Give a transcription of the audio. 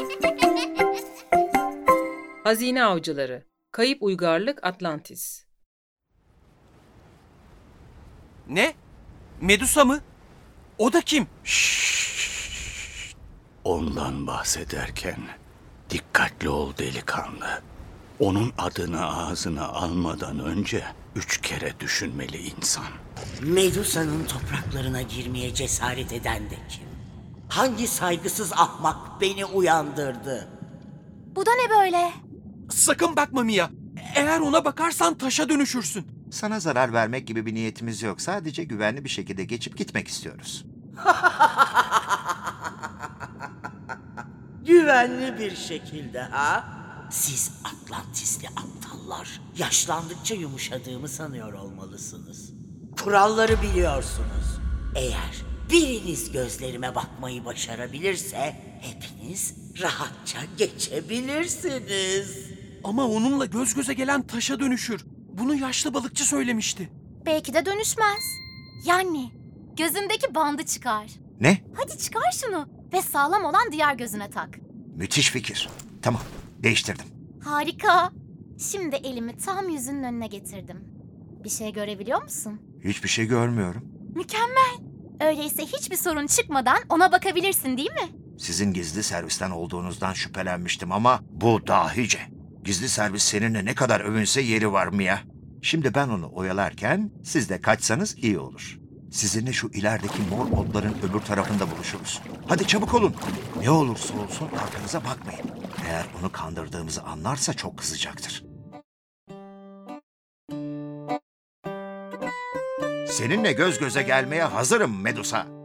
Hazine Avcıları, Kayıp Uygarlık Atlantis. Ne? Medusa mı? O da kim? Ondan bahsederken dikkatli ol delikanlı. Onun adını ağzına almadan önce 3 kere düşünmeli insan. Medusa'nın topraklarına girmeye cesaret eden de kim? Hangi saygısız ahmak beni uyandırdı? Bu da ne böyle? Sakın bakma Mia. Eğer ona bakarsan taşa dönüşürsün. Sana zarar vermek gibi bir niyetimiz yok. Sadece güvenli bir şekilde geçip gitmek istiyoruz. Güvenli bir şekilde ha? Siz Atlantisli aptallar. Yaşlandıkça yumuşadığımı sanıyor olmalısınız. Kuralları biliyorsunuz. Eğer biriniz gözlerime bakmayı başarabilirse hepiniz rahatça geçebilirsiniz. Ama onunla göz göze gelen taşa dönüşür. Bunu yaşlı balıkçı söylemişti. Belki de dönüşmez. Yani gözündeki bandı çıkar. Ne? Hadi çıkar şunu ve sağlam olan diğer gözüne tak. Müthiş fikir. Tamam, değiştirdim. Harika. Şimdi elimi tam yüzünün önüne getirdim. Bir şey görebiliyor musun? Hiçbir şey görmüyorum. Mükemmel. Öyleyse hiçbir sorun çıkmadan ona bakabilirsin değil mi? Sizin gizli servisten olduğunuzdan şüphelenmiştim ama bu dahice. Gizli servis seninle ne kadar övünse yeri var Mia. Şimdi ben onu oyalarken siz de kaçsanız iyi olur. Sizinle şu ilerideki mor otların öbür tarafında buluşuruz. Hadi çabuk olun. Ne olursa olsun arkanıza bakmayın. Eğer onu kandırdığımızı anlarsa çok kızacaktır. Seninle göz göze gelmeye hazırım Medusa.